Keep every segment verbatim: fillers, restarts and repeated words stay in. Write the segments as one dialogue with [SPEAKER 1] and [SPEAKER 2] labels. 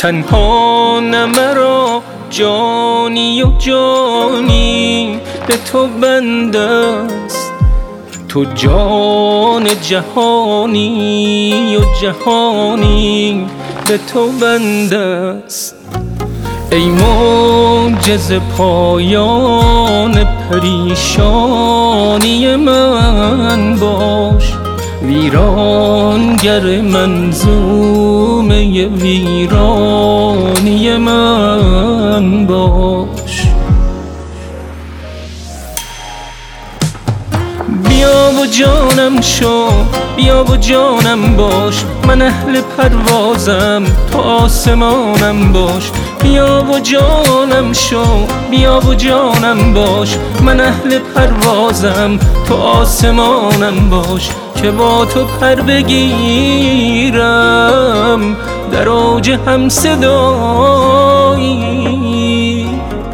[SPEAKER 1] تنها نه مرا جانی و جانی به تو بنده است، تو جان جهانی و جهانی به تو بنده است. ای معجز پایان پریشانی من باش، ویرانگر منظومه ویرانی من باش. بیا و جانم شو، بیا و جانم باش، من اهل پروازم تو آسمانم باش. بیا و جانم شو، بیا و جانم باش، من اهل پروازم تو آسمانم باش. که با تو پر بگیرم در اوج همصدایی.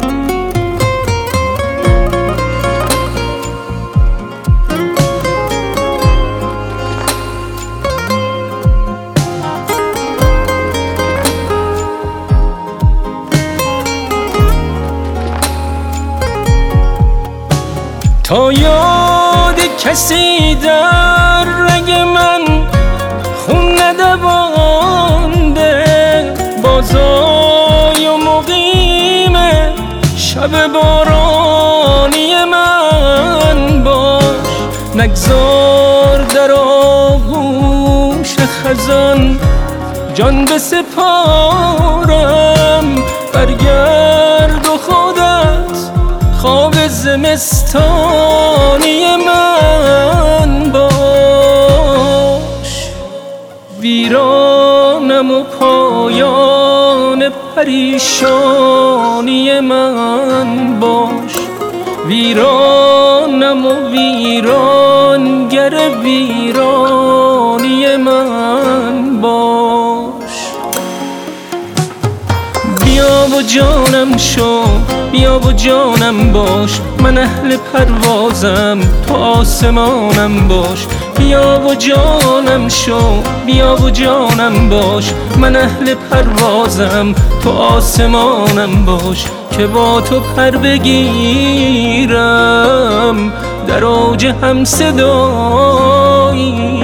[SPEAKER 1] تا یاد کسی در رگ من خون ندوانده، بازای و مقیم شب بارانی من باش. نگذار در آغوش خزان جان بسپارم، برگرد و خودت خواب زمستانی من باش. ویرانم و پایان پریشانی من باش، ویرانم و ویرانگر ویرانی من باش. بیا و جانم شو، بیا و جانم باش، من اهل پروازم تو آسمانم باش. بیا و جانم شو، بیا و جانم باش، من اهل پروازم تو آسمانم باش. که با تو پر بگیرم در اوج همصدایی.